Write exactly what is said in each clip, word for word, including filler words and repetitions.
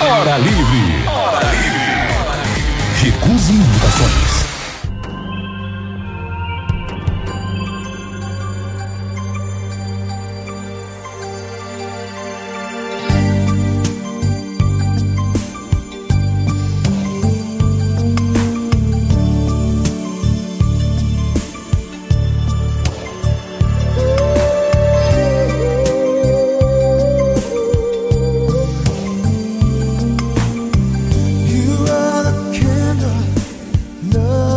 Hora Livre. Hora Livre. Recuse imitações. You are the candle, love.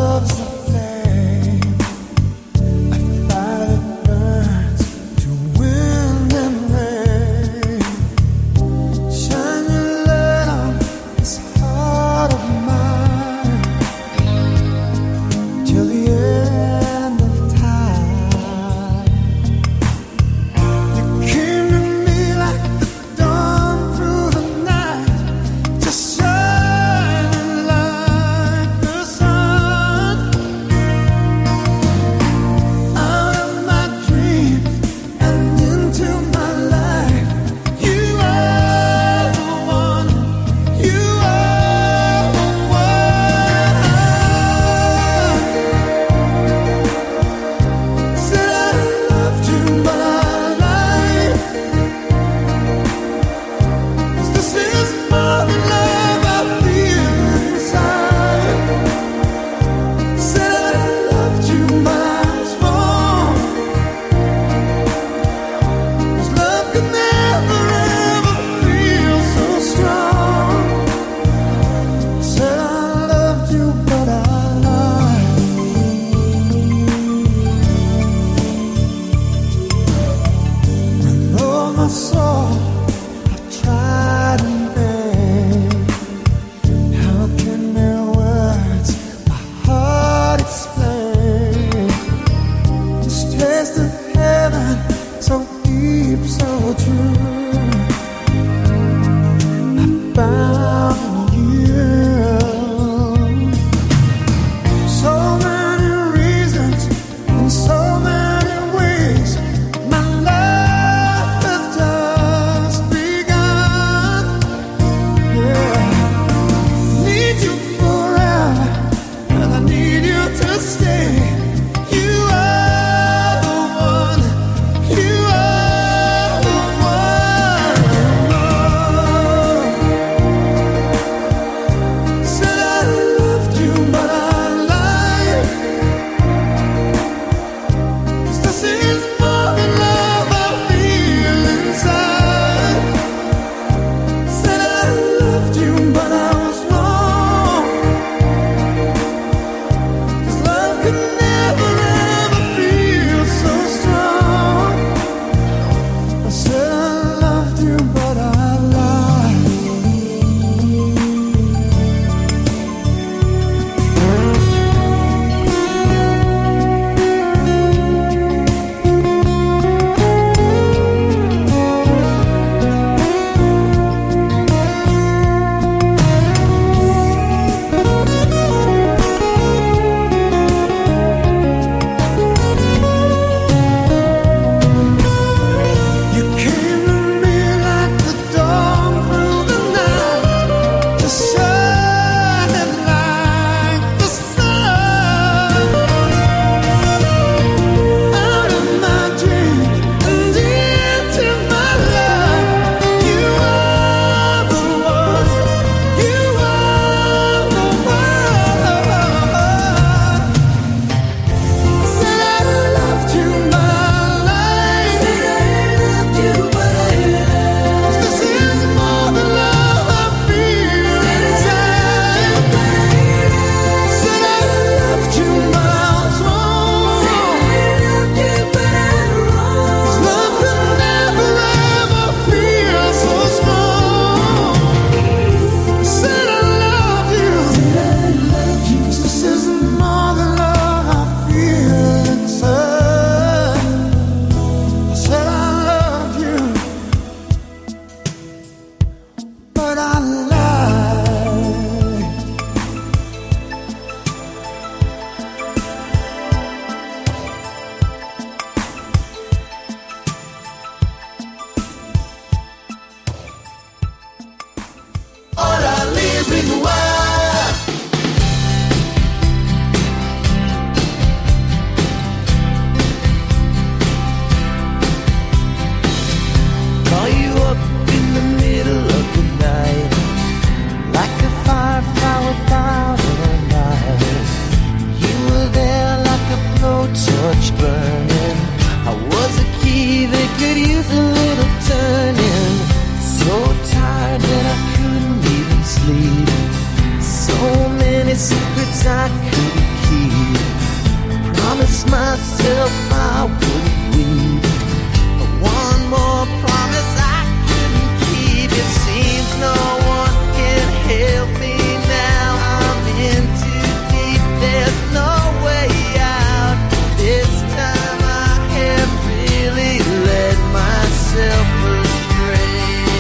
I couldn't keep. Promised myself I wouldn't leave. But one more promise I couldn't keep. It seems no one can help me now. I'm in too deep, there's no way out. This time I have really let myself astray.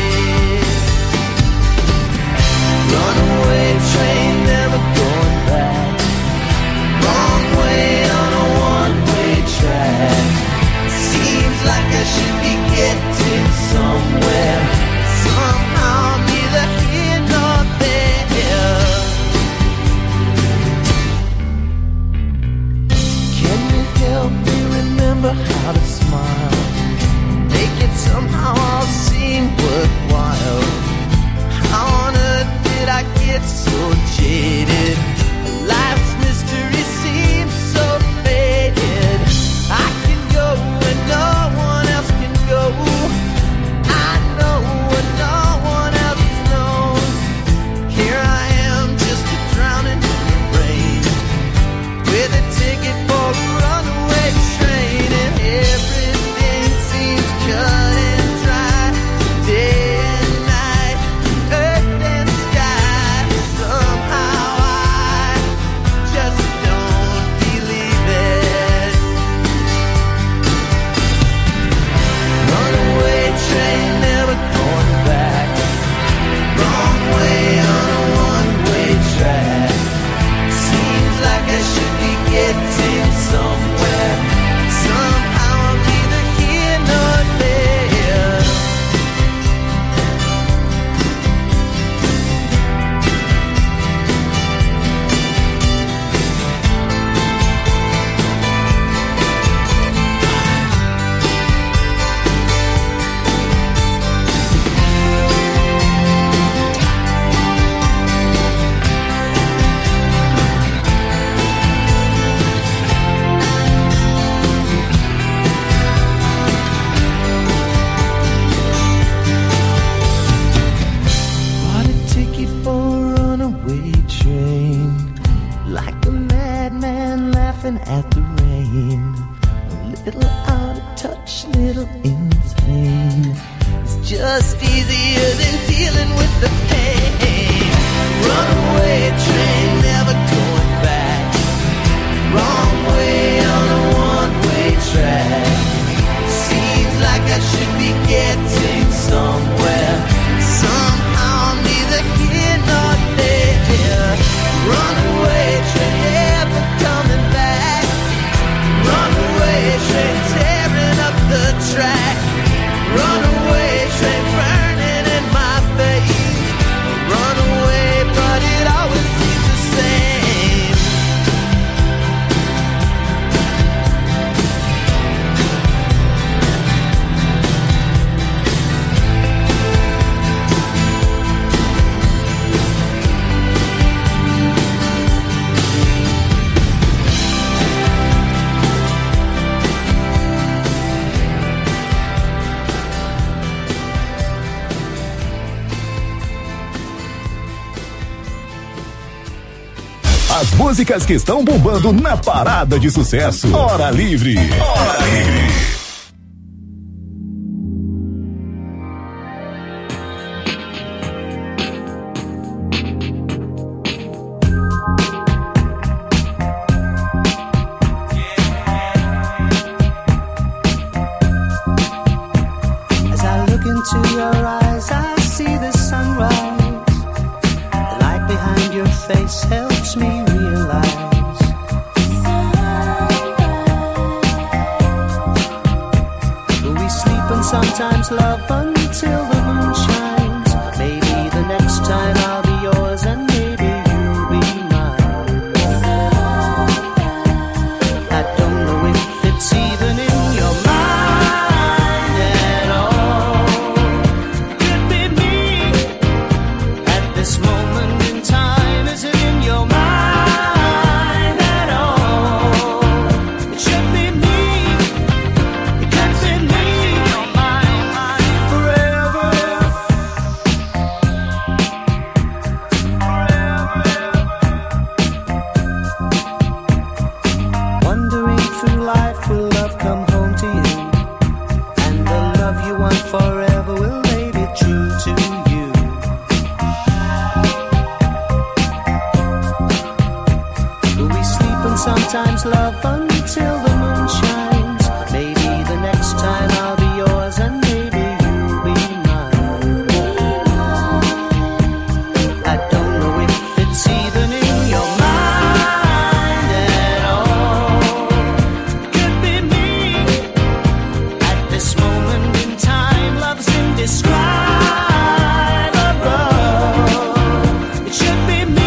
Runaway train, never going back. Wrong way on a one-way track. Seems like I should be getting somewhere. Somehow I'm neither here nor there. Can you help me remember how to smile? Make it somehow all seem worthwhile. How on earth did I get so jaded? Life's mystery seems so faded. I can go where no one else can go. I know what no one else has known. Here I am, just a drowning in the rain, with a ticket for a runaway train. And everything seems cut and dry, day and night, earth and sky. Somehow I just don't believe it. Runaway train, never going back. Wrong way on a one-way track. Seems like I should be getting somewhere. Somehow I'm neither here nor there. Bought a ticket for a runaway train, like a madman laughing at the rain. A little out of touch, little insane. It's just easier than dealing with the pain. Runaway train, never going back. Wrong way on a one-way track. Seems like I should be getting somewhere. Somehow I'm neither here nor there. Runaway train, never coming back. Runaway train, tearing up the track. Runaway train, burning in my face. Runaway, but it always seems the same. As músicas que estão bombando na parada de sucesso. Hora Livre. Hora Livre. As I look into your eyes, I see the sunrise. The light behind your face helps me realize we sleep and sometimes love until the moon shines. Maybe the next time I'll be yours and maybe you'll be mine. I don't know if it's even in your mind at all. Could be me at this moment in time. Is it in your mind at all? It should be me. It could be me. Your mind, mind. time's love until the moon shines. Maybe the next time I'll be yours and maybe you'll be mine. I don't know if it's even in your mind at all. Could be me at this moment in time. Love's indescribable. It should be me.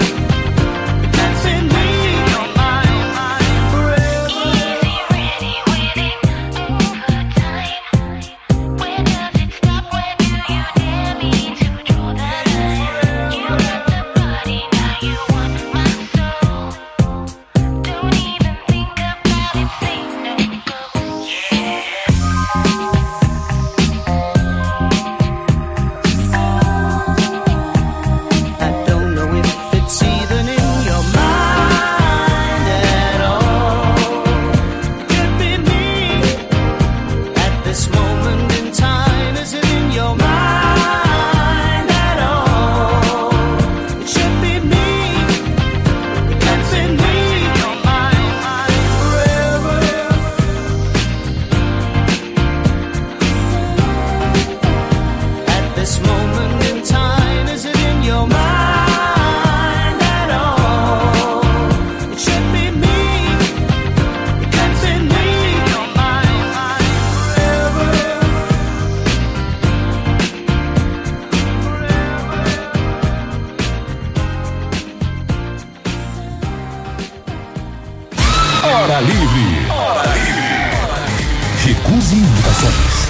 Hora Livre. Hora Livre. Recuse indicações.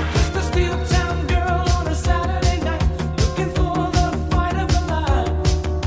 Steel town girl on a Saturday night, looking for the fight of her life.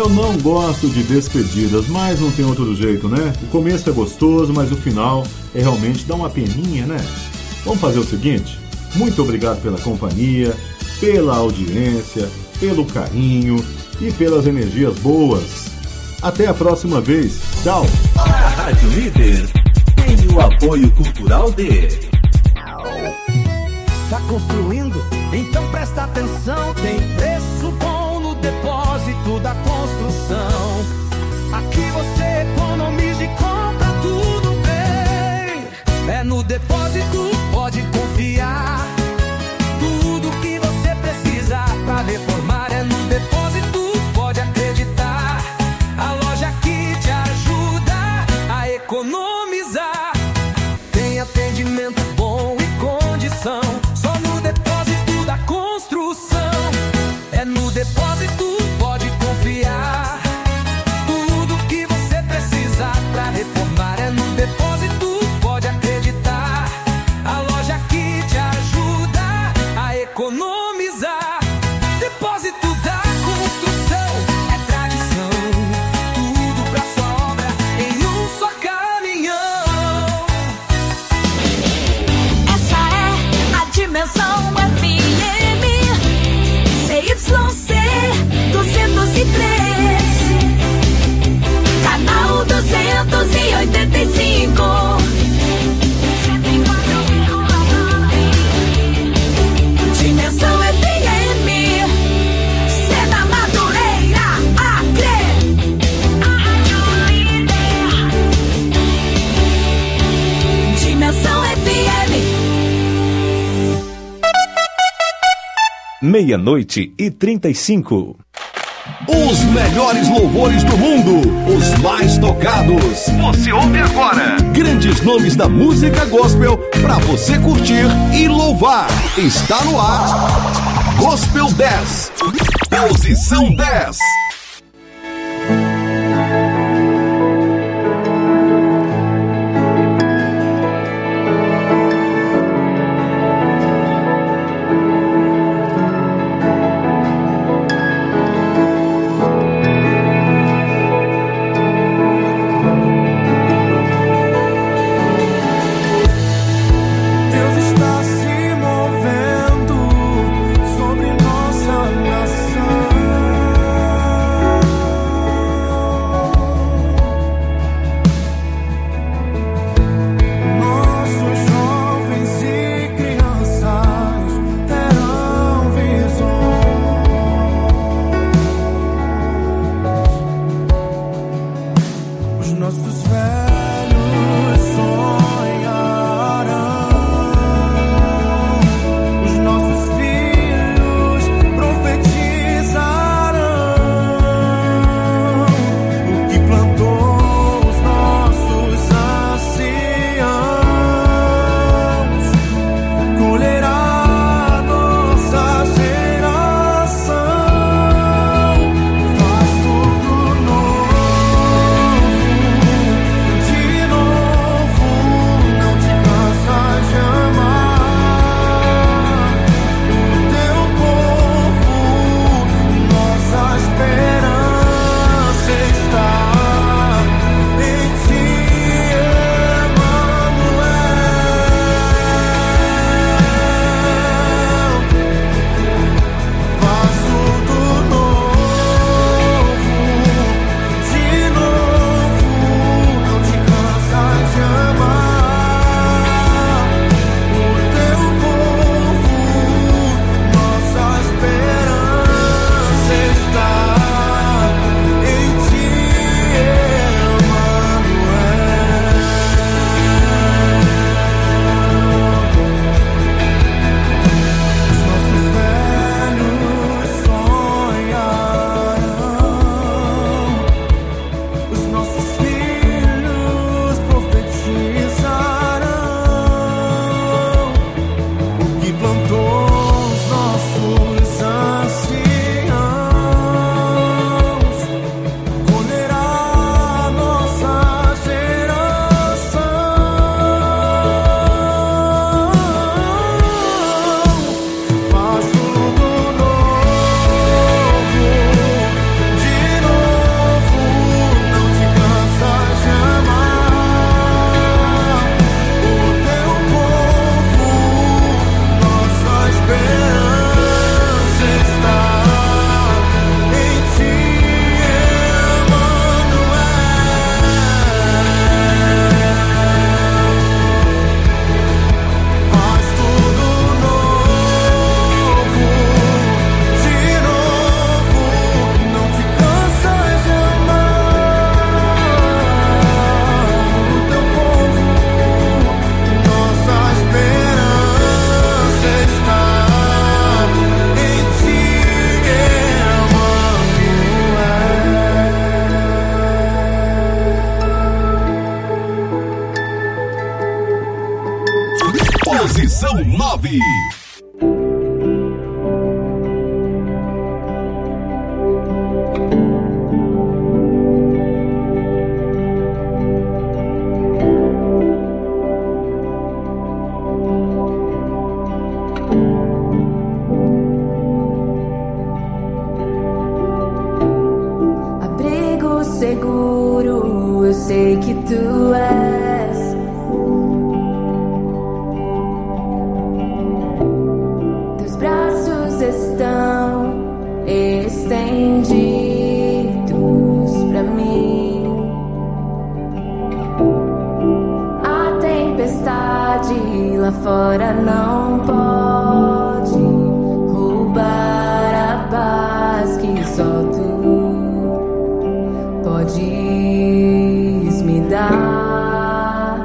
Eu não gosto de despedidas, mas não tem outro jeito, né? O começo é gostoso, mas o final é realmente dá uma peninha, né? Vamos fazer o seguinte? Muito obrigado pela companhia, pela audiência, pelo carinho e pelas energias boas. Até a próxima vez. Tchau! A Rádio Líder tem o apoio cultural de... Tá construindo? Então presta atenção. Tem preço bom no depósito da construção. Aqui você economiza e compra tudo bem. É no depósito, pode confiar. Tudo que você precisa pra reformar é no depósito, pode acreditar. A loja que te ajuda a economizar. Tem atendimento bom e condição. Só no depósito da construção. É no depósito, pode confiar. Tudo que você precisa pra reformar é no depósito, pode acreditar. A loja que te ajuda a economizar. Depósito da construção é tradição. Tudo pra sua obra em um só caminhão. Essa é a dimensão F M C Y C duzentos e três, canal duzentos e oitenta e cinco. Dimensão F M, Seda Madureira, Acre. Dimensão F M. Meia-noite e trinta e cinco. Os melhores louvores do mundo, os mais tocados. Você ouve agora. Grandes nomes da música gospel pra você curtir e louvar. Está no ar. Gospel dez. Posição dez. Deus está se movendo sobre nossa nação. Posição nove. Abrigo seguro, eu sei que tu és. Teus braços estão estendidos pra mim. A tempestade lá fora não pode roubar a paz que só tu podes me dar.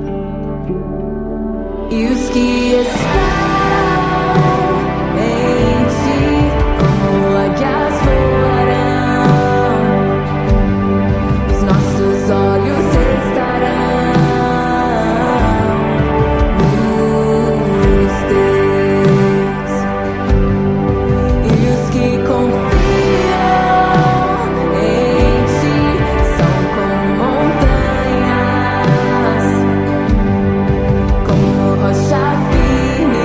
E os que esperam em ti, como águias voarão, os nossos olhos estarão nos teus. E os que confiam em ti são como montanhas, como rocha firme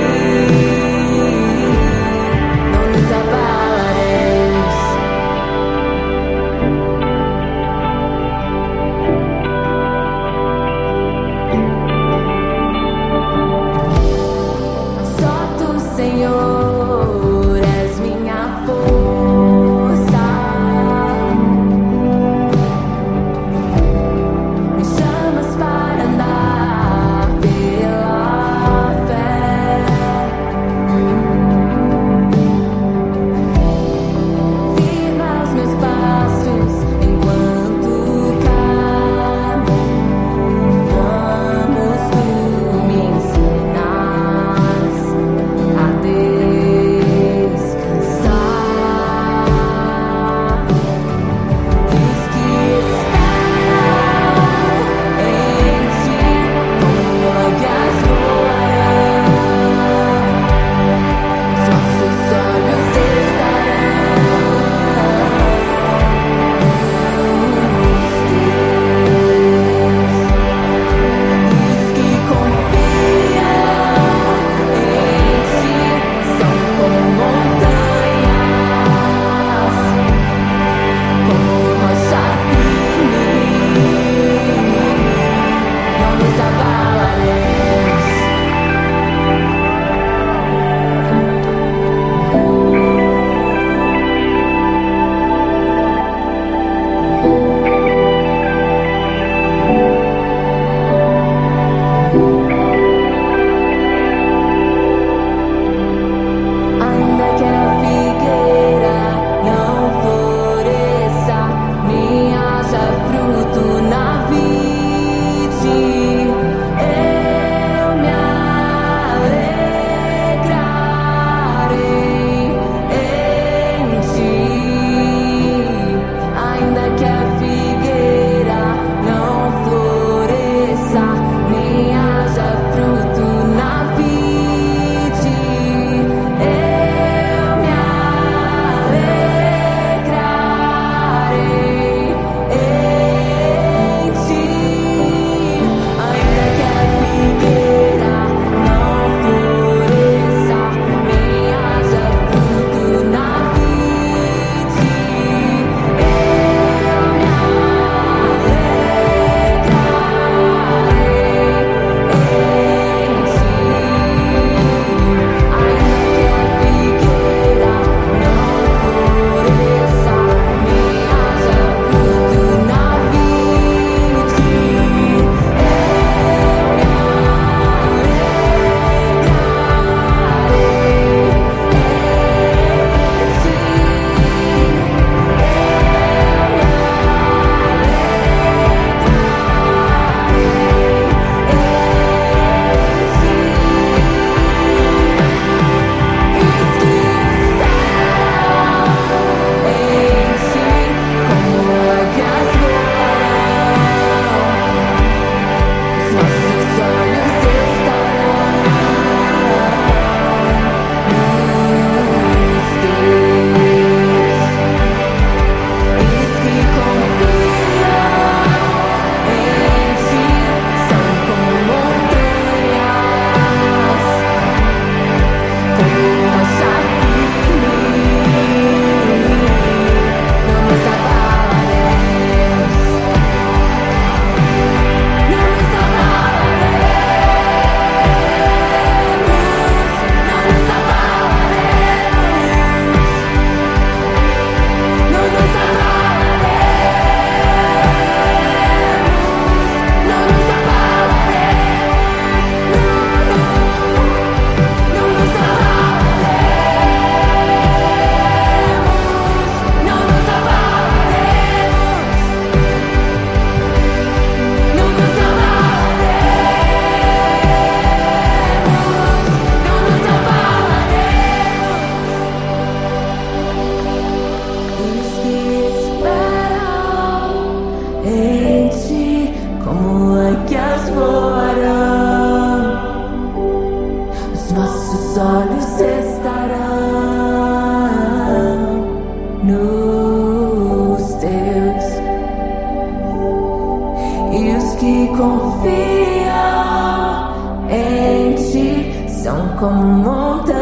são como montanhas,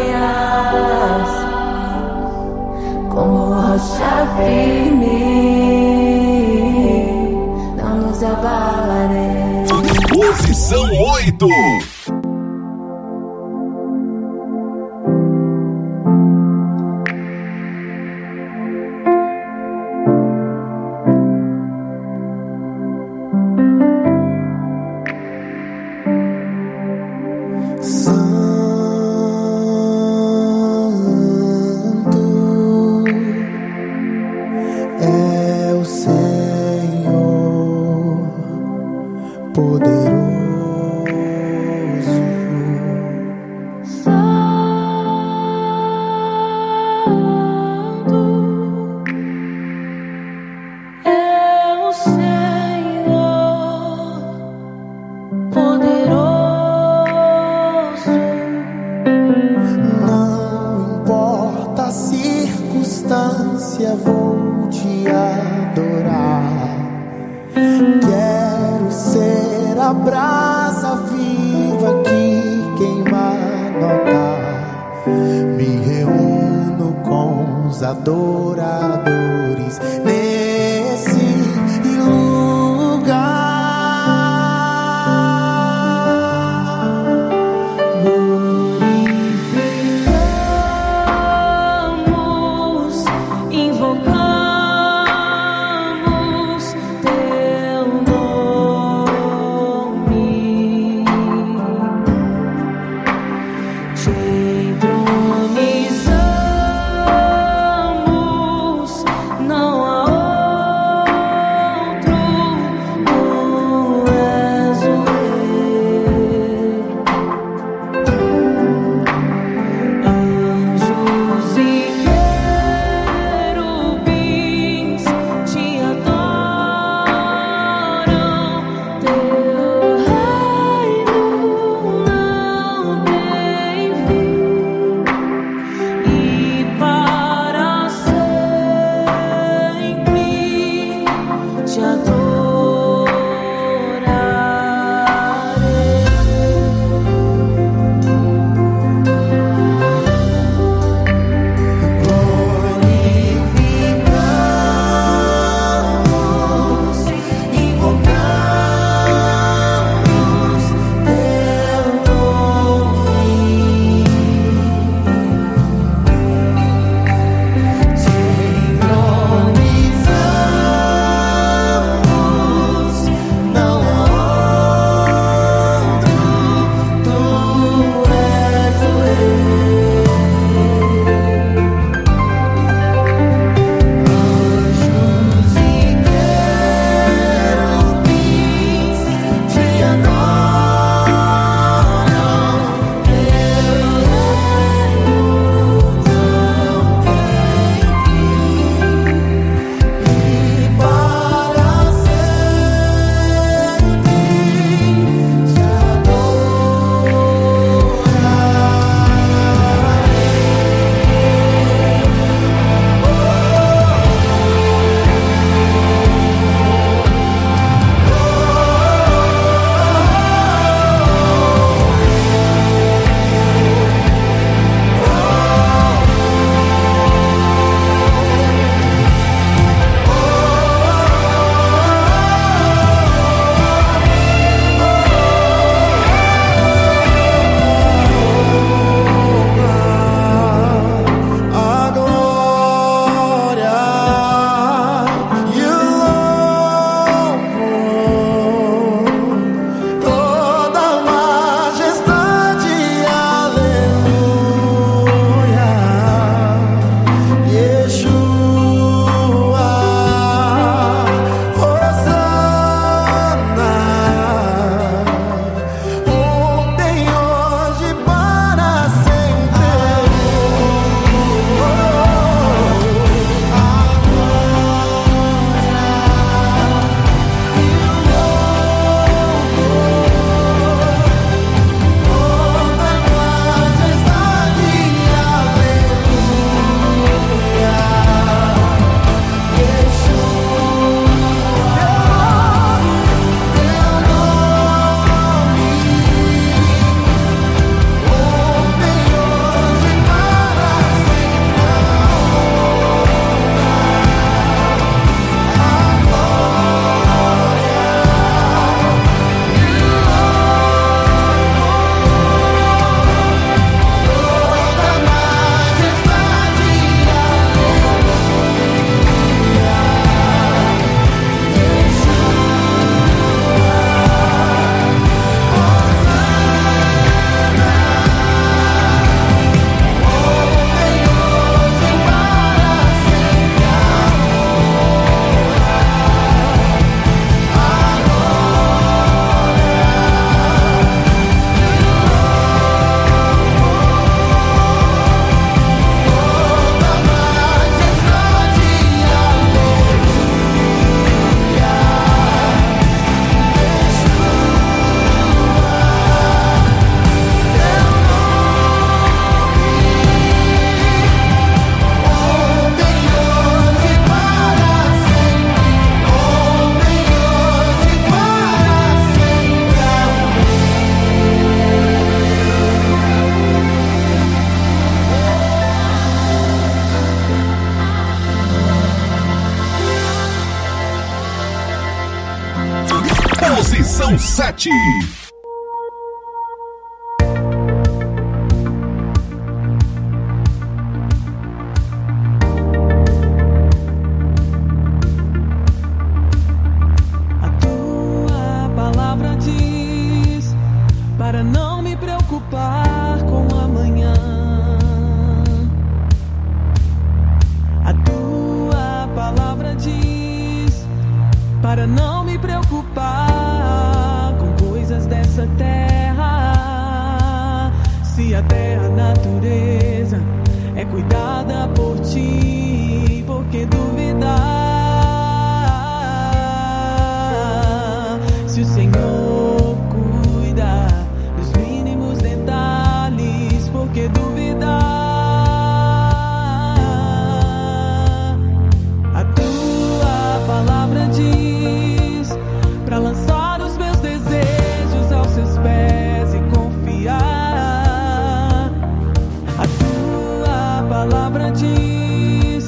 como rocha firme, não nos abalaremos. Posição oito. Não há sete. Para não me preocupar com amanhã, a tua palavra diz, para não me preocupar com coisas dessa terra. Se a terra, a natureza é cuidada por ti, por que duvidar? Se o Senhor cuida dos mínimos detalhes, por que duvidar? A tua palavra diz para lançar os meus desejos aos seus pés e confiar. A tua palavra diz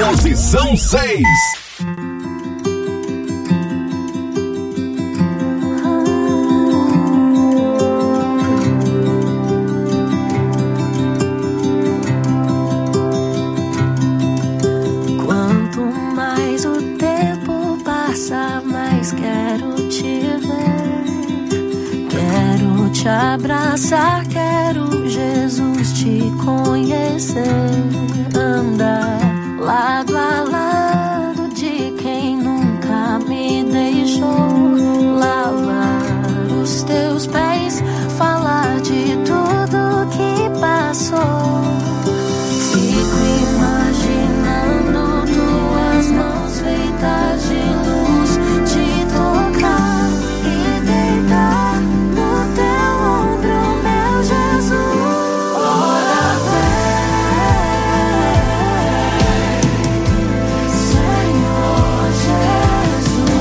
Posição seis. Quanto mais o tempo passa, mais quero te ver. Quero te abraçar, quero, Jesus, te conhecer. Andar lado a lado de quem nunca me deixou. Lavar os teus pés, falar de tudo que passou. Fico imaginando tuas mãos feitas de luz, te tocar e deitar no teu ombro, meu Jesus. Ora vem, Senhor Jesus.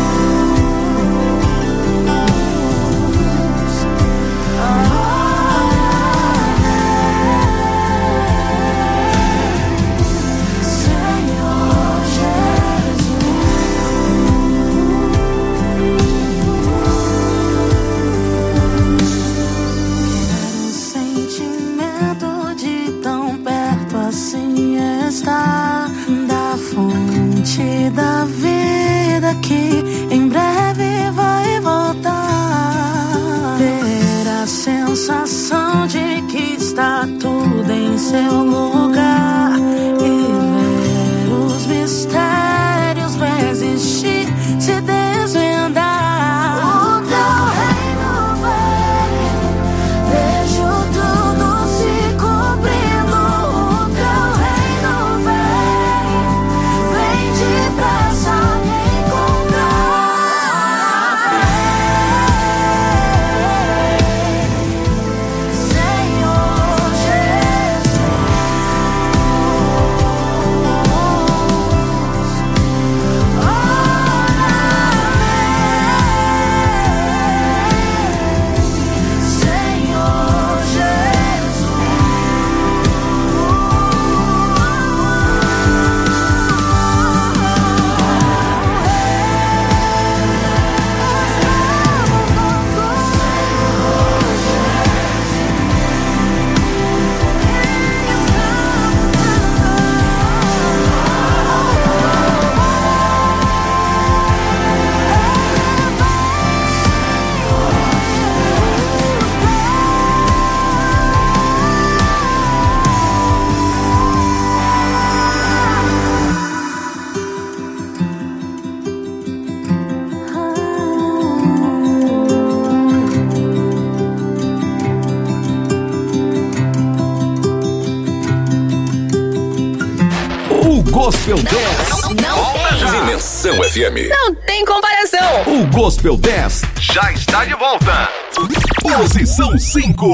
Da fonte da vida que em breve vai voltar. Ter a sensação de que está tudo em seu lugar e ver os mistérios não existir, se desvendar. O teu reino vem, vejo tudo se cobrindo. O teu reino vem depressa me encontrar. Senhor Jesus. Senhor O Gospel dez. Não tem. Dimensão F M. Não tem comparação. O Gospel dez já está de volta. Posição cinco.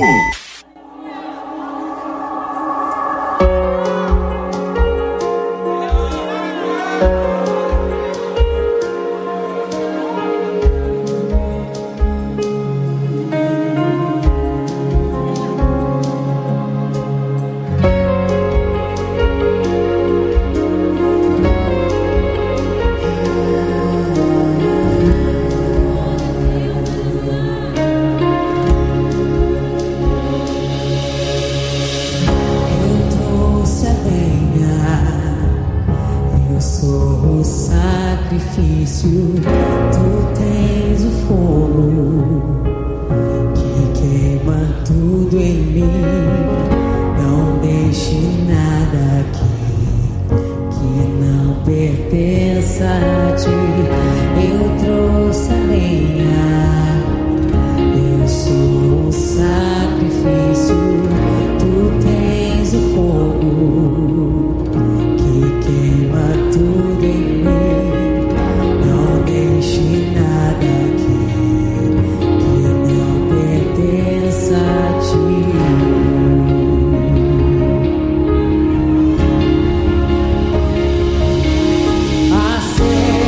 I say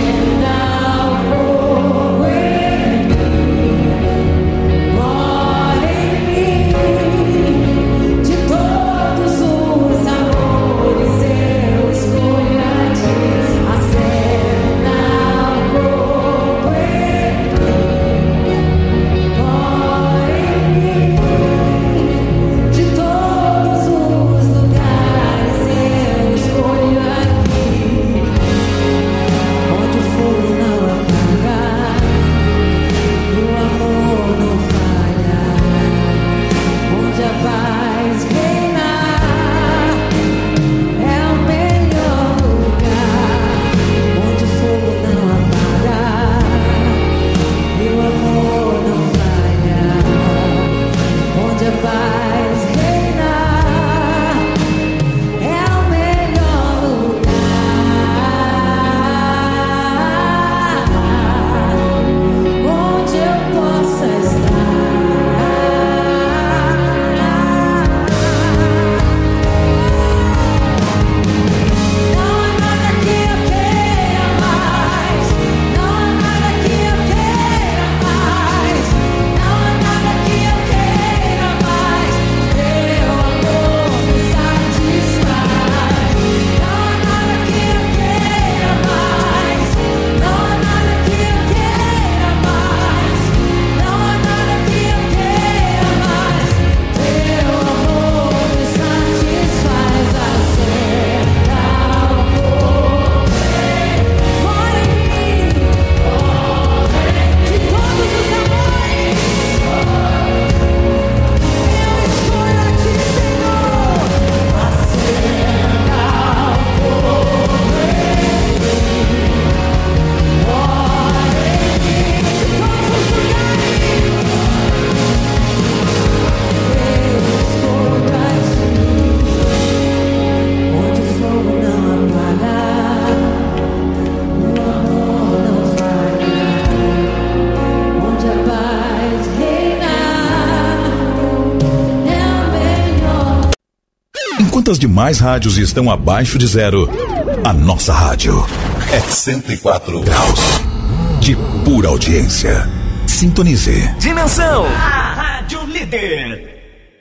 Quantas demais rádios estão abaixo de zero? A nossa rádio é cento e quatro graus de pura audiência. Sintonize. Dimensão, a rádio líder.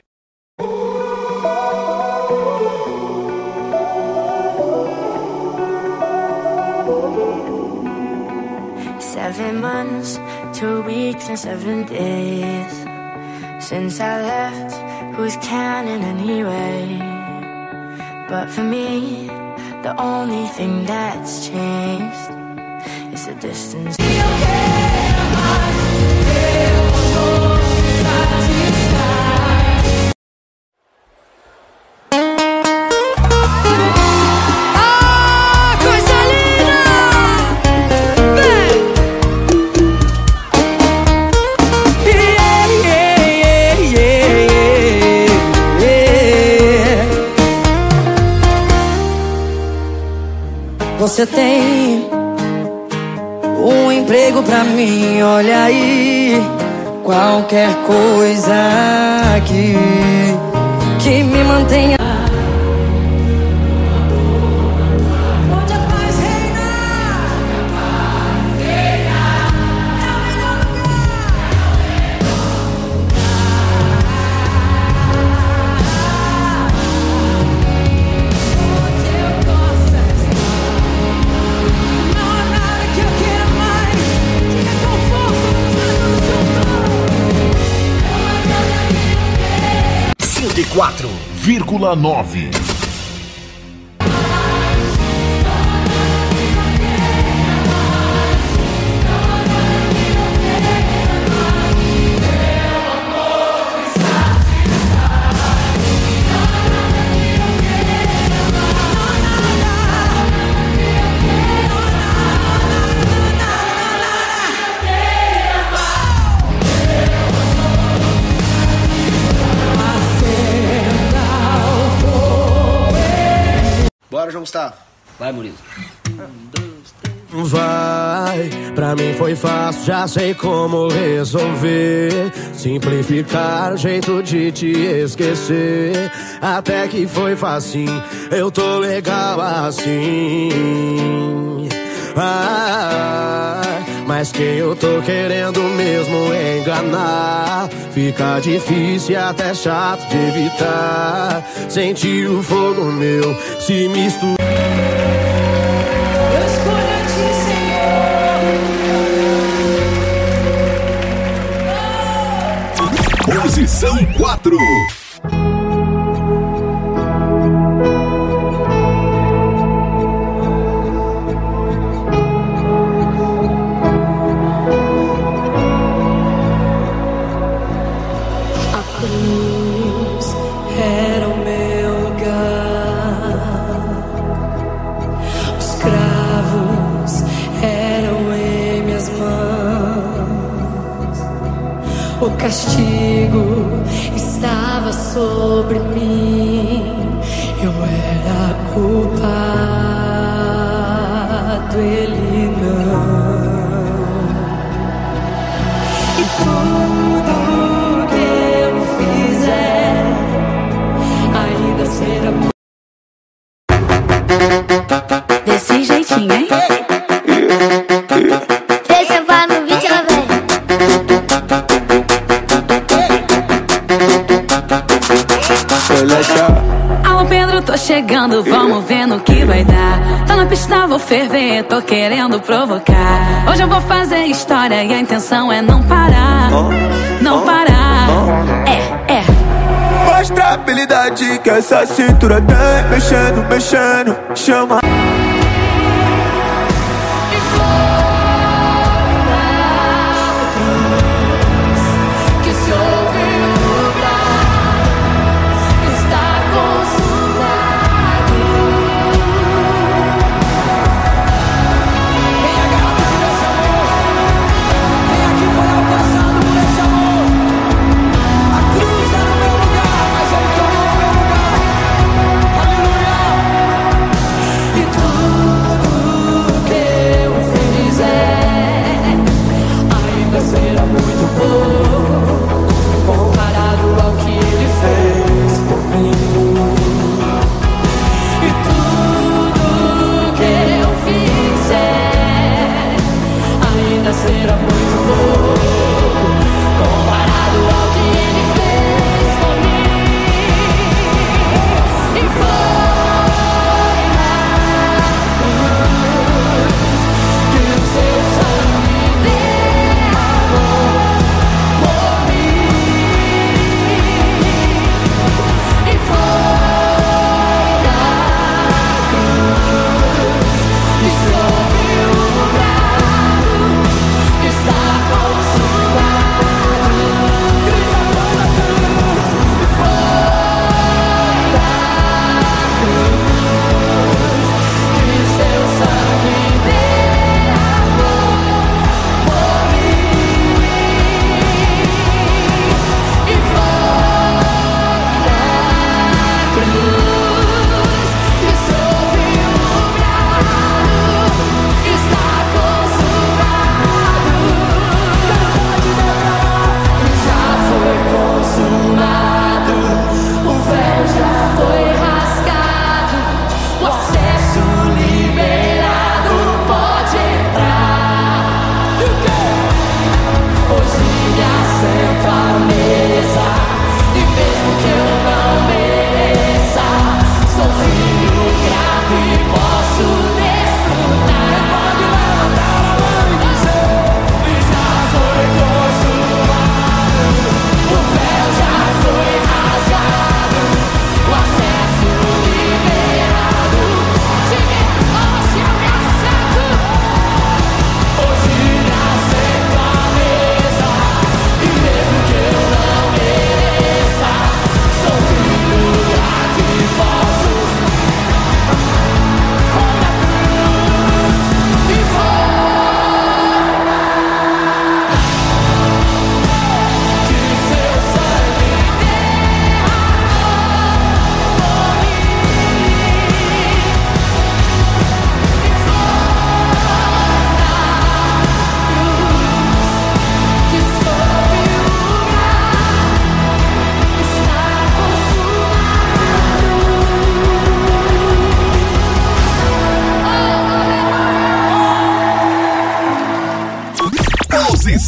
Seven months, two weeks and seven days since I left, who's counting anyway? But for me, the only thing that's changed is the distance. Você tem um emprego pra mim, olha aí. Qualquer coisa aqui que me mantenha. Onde a paz reina, é o melhor cento e quatro vírgula nove. Bora, João Gustavo. Vai, Murilo. Vai, pra mim foi fácil, já sei como resolver. Simplificar o jeito de te esquecer. Até que foi facinho, eu tô legal assim. Ah, mas quem eu tô querendo mesmo é enganar. Fica difícil e até chato de evitar. Sentir o fogo meu se misturar. Posição quatro. A cruz era o meu lugar. Os cravos eram em minhas mãos. O castigo estava sobre mim. Eu era culpado, ele não. E tudo que eu fizer ainda será Desse jeitinho, hein? Deixa eu vá no vídeo, velho. Alô Pedro, tô chegando, vamos ver no que vai dar. Tô na pista, vou ferver, tô querendo provocar. Hoje eu vou fazer história e a intenção é não parar. Não parar, é, é. Mostra a habilidade que essa cintura tem. Mexendo, mexendo, chama. que se ouve no lugar está consumado. Quem agarra por esse amor, quem aqui foi alcançado por esse amor. A cruz era o meu lugar, mas ele tomou o meu lugar. Aleluia.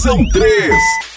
São três.